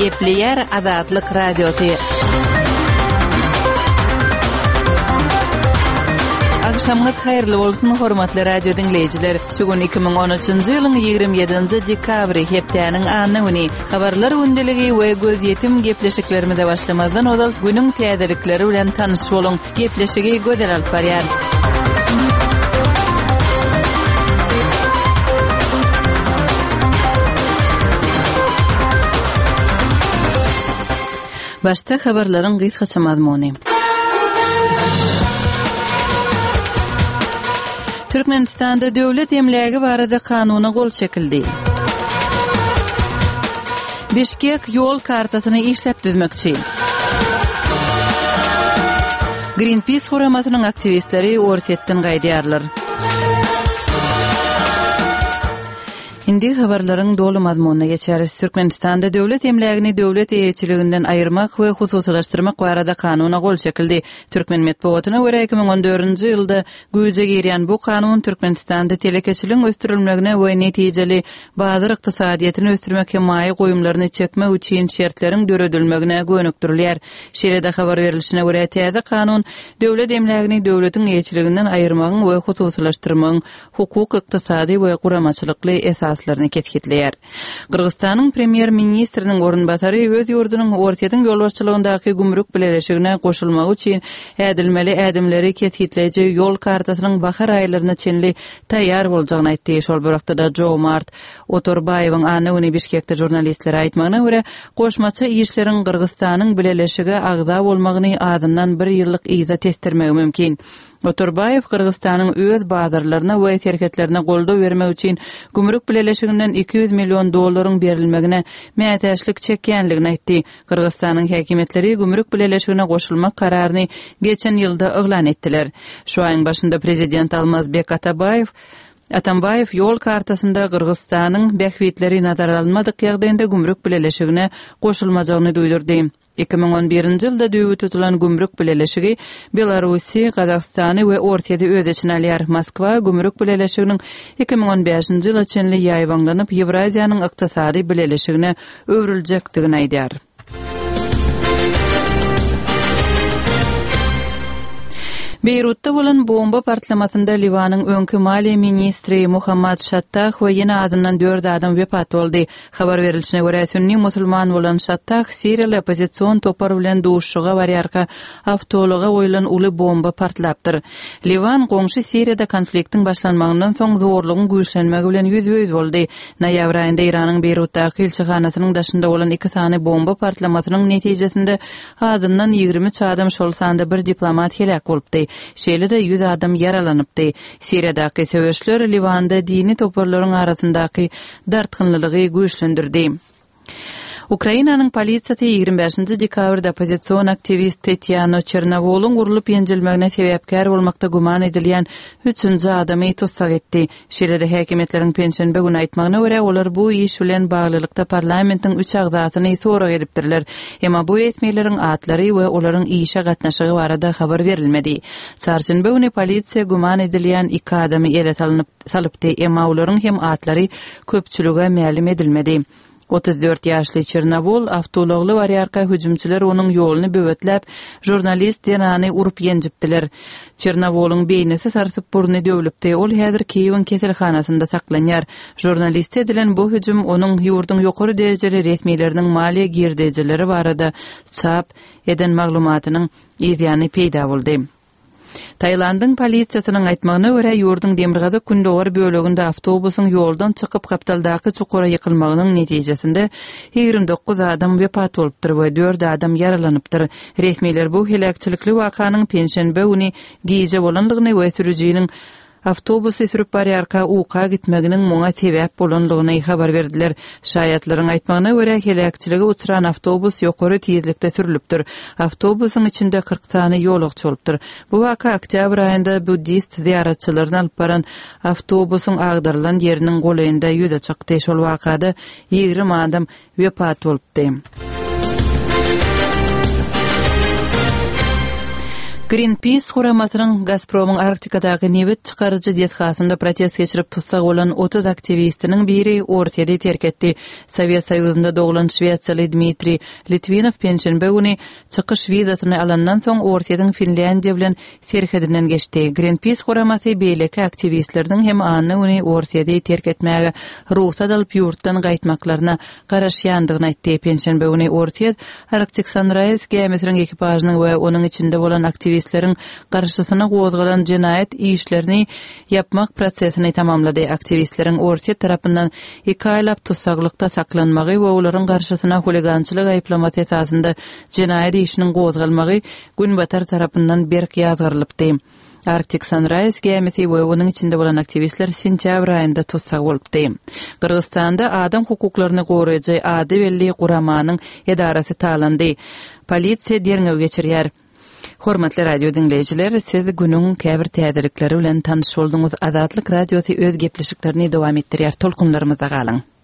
Gepleyer Azatlyk Radiosu. Akşamınız hayırlı bolsun hormatly radio dinleyijiler. Şugun 2013-nji ýylyň 27-nji dekabry hepdäniň anyny habarlar gündəligi we göz yetim gepleşiklerimize başlamazdan odal günüň täzelikleri bilen tanyş boluň. Gepleşigi gözel alyp barýar. Başta habarlaryň gysgaça mazmuny. Türkmenistanda döwlet emlägi barada kanuny gol çekildi. Bişkek ýol kartasyny işlep düzmekçi. Greenpeace horamasynyň aktivistleri Orsetden gaýdýarlar. Indi habarlaryň dolu mazmunyna geçeriz. Türkmenistanda döwlet emlägini döwlet eýetçiliginden aýyrmak we hususlaşdyrmak barada kanuny gol çekildi. Türkmen medeniýetyna görä 2014-nji ýylda güýje girýän bu kanun Türkmenistanda telekeçiligiň östürilmegine we netijeli bazar ykdysadyýatyny östürmek hem maý goýumlaryny çekmek üçin şertleriň döredilmegine gönükdirilýär. Şeýle-de habar berilişine görä täze kanun döwlet emlägini döwletiň eýetçiliginden aýyrmagyň we hususlaşdyrmagyň hukuk, ykdysady we guramaçylykly esaslarını ketkitleyər. Kırgızstanyň premier ministriniň orunbasary öz ýurdunyň Orsetden ýol başçylygyndaky gümrük bileşigine goşulmak üçin ädilmeli ädimleri ketkitleýiji ýol kartasynyň bahar aýlaryna çenli taýýar boljagyny aýtdy. Şol bırakda Joe Mart Otorbaýewiň anyny Bişkekde jurnalistlere aýtmagyna görä, goşmaça işleriň Kırgızstanyň bileşigi agza bolmagyny adyndan 1 ýyllyk iza testirmegi mümkin. Otorbaýew Kırgızstanyň öz bazarlaryna we şerketlerine goldaw bermek üçin gümrük bileşiginden $200 milyon berilmegine mätäçlik çekýänligini aýtdy. Kırgızstanyň häkimetleri gümrük bileşigine goşulmak kararyny geçen ýylda eglan etdiler. Şu aýyň başynda prezident Almazbek Atambayew ýol kartasynda Kırgızstanyň bähwitleri nazara almadyk ýagdaýynda gümrük bileşigine goşulmajagyny duýdurdy. 2011-nji ýylda düýbü tutulan gümrük bileşigi Belarusi, Kazakstany we Orsetdi öz içine alýar. Moskwa gümrük bileşiginiň 2015-nji ýyla çenli ýaýbanlanyp Ýewraziýanyň ykdysady bileşigine öwriljekdigini aýdýar. Beýrutda bolan bomba partlamasynda Liwanyň öňkü maliýe ministri Muhammad Shattah we ýene adından 4 adam wepat boldy. Habar berilişine görä sünni musulman bolan Shattah Siriýa opozisiýon topar bilen duşuşyga barýarka awtologa goýulan uly bomba partlapdyr. Liwan goňşy Siriýada konfliktiň başlanmagyndan soň zorlugyň güýçlenmegi bilen ýüz boldy. Noýabr aýynda Iranyň Beýrutdaky elçihanasynyň daşynda bolan 2 sany bomba partlamasynyň netijesinde adından 23 adam şol sanda bir diplomat helak bolupdy. Şeýle-de 100 adam yaralanypdy. Siriýadaky söwüşler Liwanda dini toparlaryň arasyndaky dartgynlylygy güýçlendirdi. Ukrainanyň polisiýasy 25-nji dekabrda opozisiýon aktivist Tetiana Chernavoluň urulyp ýenjilmegine sebäpkär bolmakda guman edilýän 3-nji adamy tutsak etdi. Şeýle-de häkimetleriň penşenbe güni aýtmagyna görä olar bu iş bilen baglylykda parlamentiň 3 agzasyny sorak edipdirler. Emma bu resmiýetleriň atlary we olaryň işe gatnaşygy barada habar berilmedi. Çarşamba güni polisiýa guman edilýän 2 adamy ele salypdy, emma olaryň hem atlary köpçülige ma'lum edilmedi. 34 ýaşly Çernavol awtologly barýarka hüjümçiler onuň ýoluny böwetlep, jurnalist denany urup ýenjipdiler. Çernavoluň beýnesi sarsyp burny döwlüpdi. Ol häzir Kiýewiň keselhanasynda saklanýar. Jurnalist edilen bu hüjüm onuň ýurduň ýokary derejeli resmiýetleriniň maliýe girdijileri barada çap eden maglumatynyň ýygyny peýda boldy. Taýlandyň polisiýasynyň aýtmagyna görä ýurdun Demirgazy kündogary böleginde awtobusyň ýoldan çykyp kapitaldaky çukura ýykylmagynyň netijesinde 29 adam wepat bolupdyr we 4 adam yaralanypdyr. Resmiýetler bu helakçylykly wakanyň penşenbe güni giýje bolanlygyny we sürüjiniň Avtobusy sürüp barýarka uqa gitmeginiň muňa sebäp bolanlygyny habar berdiler. Şaýatlaryň aýtmagyna görä helakçylyga uçuran avtobus ýokary tezlikde sürülipdir. Avtobusyň içinde 40 sany ýolagçy bolupdyr. Bu waka oktyabr aýynda buddist ziyaratçylaryny alyp baran avtobusyň agdarylan ýeriniň goleýynda ýüze çykdy. Şol wakada 20 adam wepat bolupdy. Greenpeace huramasının Gazprom'un Arktikadaky newit çykarjy diýetgasynda protest geçirip tutsak bolan 30 aktivistiniň biri ortaya terk etdi. Sovet Soýuzynda doglan Şweýçarly Dmitri Litvinov penşenbe güni çykyş wizasyny alandan soň ortadan Finlandiýa bilen serhedinden geçdi. Greenpeace huramasy beýleki aktivistlerden hem anyny güni ortaya terk etmäge ruhsat alyp ýurtdan gaýtmaklaryna garaşýandygyny aýtdy. Penşenbe güni ortaya Arctic Sunrise gemisiniň ekipažynyň we onuň içinde bolan aktivistleriň garşysyna gozgalan jinayet işlerini yapmak prosesini tamamlady. Aktivistleriň ortaya tarapyndan 2 aýlap tutsaklykda saklanmagy we olaryň garşysyna huligançylyk aýplamasy esasında jinayet işiniň gozgalmagy Günbatar tarapyndan berk ýazgyrylypdy. Arctic Sunrise gemisi we onuň içinde bolan aktivistler sentyabr aýynda tutsak bolupdy. Kyrgyzstanda adam hukuklaryny goraýjy ady belli guramanyň edarasy talandy. Polisiýa derňew geçirýär. Hormatly radio dinleýijiler, siz günüň käbir täzelikleri bilen tanyş boldyňyz. Azatlyk radiosy öz gepleşiklerini dowam etdirýär. Tolkunlarymyzda galyň.